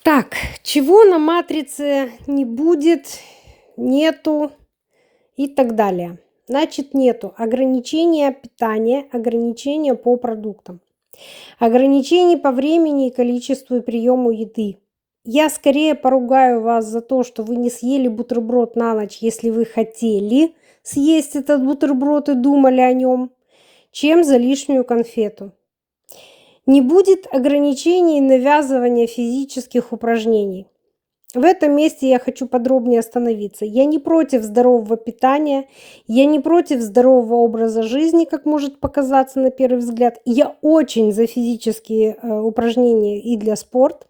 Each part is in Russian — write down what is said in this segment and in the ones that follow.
Так, чего на матрице не будет, нету и так далее. Значит, нету ограничения питания, ограничения по продуктам, ограничений по времени и количеству и приему еды. Я скорее поругаю вас за то, что вы не съели бутерброд на ночь, если вы хотели съесть этот бутерброд и думали о нем, чем за лишнюю конфету. Не будет ограничений навязывания физических упражнений. В этом месте я хочу подробнее остановиться. Я не против здорового питания, я не против здорового образа жизни, как может показаться на первый взгляд. Я очень за физические упражнения и для спорта.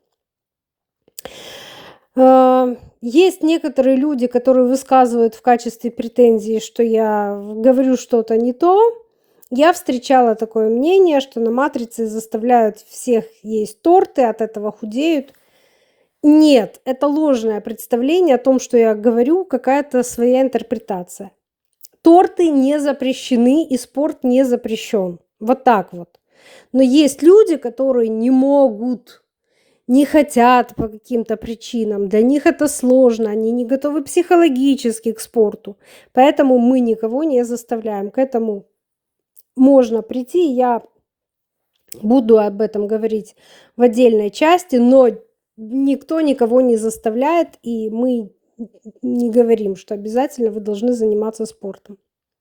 Есть некоторые люди, которые высказывают в качестве претензии, что я говорю что-то не то. Я встречала такое мнение, что на матрице заставляют всех есть торты, от этого худеют. Нет, это ложное представление о том, что я говорю, какая-то своя интерпретация. Торты не запрещены и спорт не запрещен. Вот так вот. Но есть люди, которые не могут, не хотят по каким-то причинам. Для них это сложно, они не готовы психологически к спорту. Поэтому мы никого не заставляем. К этому можно прийти. Я буду об этом говорить в отдельной части, но никто никого не заставляет, и мы не говорим, что обязательно вы должны заниматься спортом.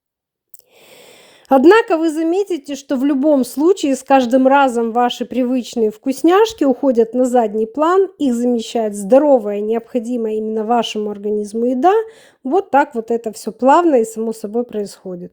Однако вы заметите, что в любом случае с каждым разом ваши привычные вкусняшки уходят на задний план, их замещает здоровая, необходимая именно вашему организму еда. Вот так вот это все плавно и само собой происходит.